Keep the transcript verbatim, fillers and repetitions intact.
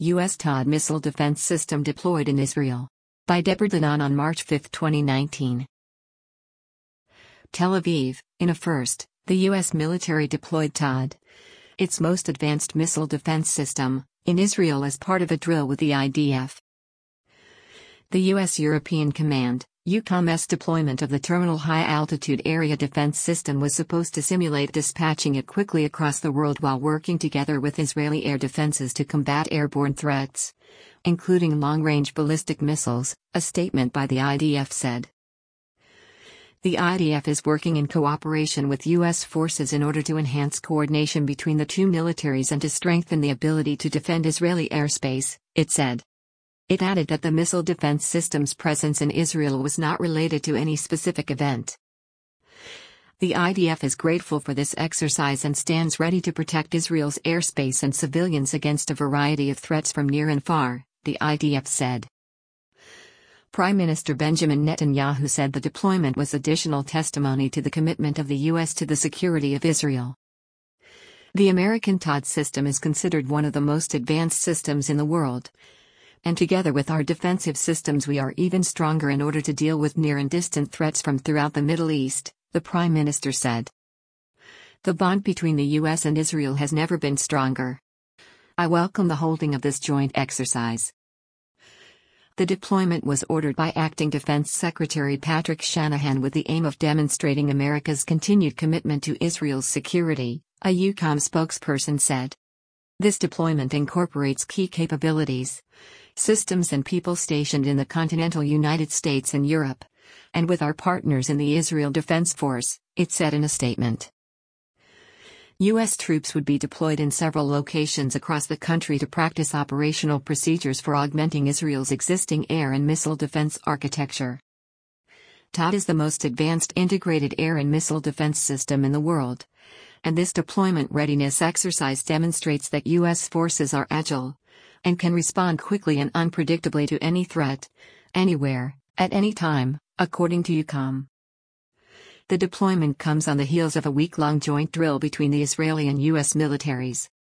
U S THAAD missile defense system deployed in Israel. By Deborah Danon on March fifth, twenty nineteen. Tel Aviv, in a first, the U S military deployed THAAD, its most advanced missile defense system, in Israel as part of a drill with the I D F. The U S European Command, EUCOM's deployment of the Terminal High Altitude Area Defense System was supposed to simulate dispatching it quickly across the world while working together with Israeli air defenses to combat airborne threats, including long-range ballistic missiles, a statement by the I D F said. The I D F is working in cooperation with U S forces in order to enhance coordination between the two militaries and to strengthen the ability to defend Israeli airspace, it said. It added that the missile defense system's presence in Israel was not related to any specific event. The I D F is grateful for this exercise and stands ready to protect Israel's airspace and civilians against a variety of threats from near and far, the I D F said. Prime Minister Benjamin Netanyahu said the deployment was additional testimony to the commitment of the U S to the security of Israel. The American THAAD system is considered one of the most advanced systems in the world. And together with our defensive systems we are even stronger in order to deal with near and distant threats from throughout the Middle East, the Prime Minister said. The bond between the U S and Israel has never been stronger. I welcome the holding of this joint exercise. The deployment was ordered by Acting Defense Secretary Patrick Shanahan with the aim of demonstrating America's continued commitment to Israel's security, a EUCOM spokesperson said. This deployment incorporates key capabilities, systems and people stationed in the continental United States and Europe, and with our partners in the Israel Defense Force, it said in a statement. U S troops would be deployed in several locations across the country to practice operational procedures for augmenting Israel's existing air and missile defense architecture. THAAD is the most advanced integrated air and missile defense system in the world, and this deployment readiness exercise demonstrates that U S forces are agile and can respond quickly and unpredictably to any threat, anywhere, at any time, according to EUCOM. The deployment comes on the heels of a week-long joint drill between the Israeli and U S militaries.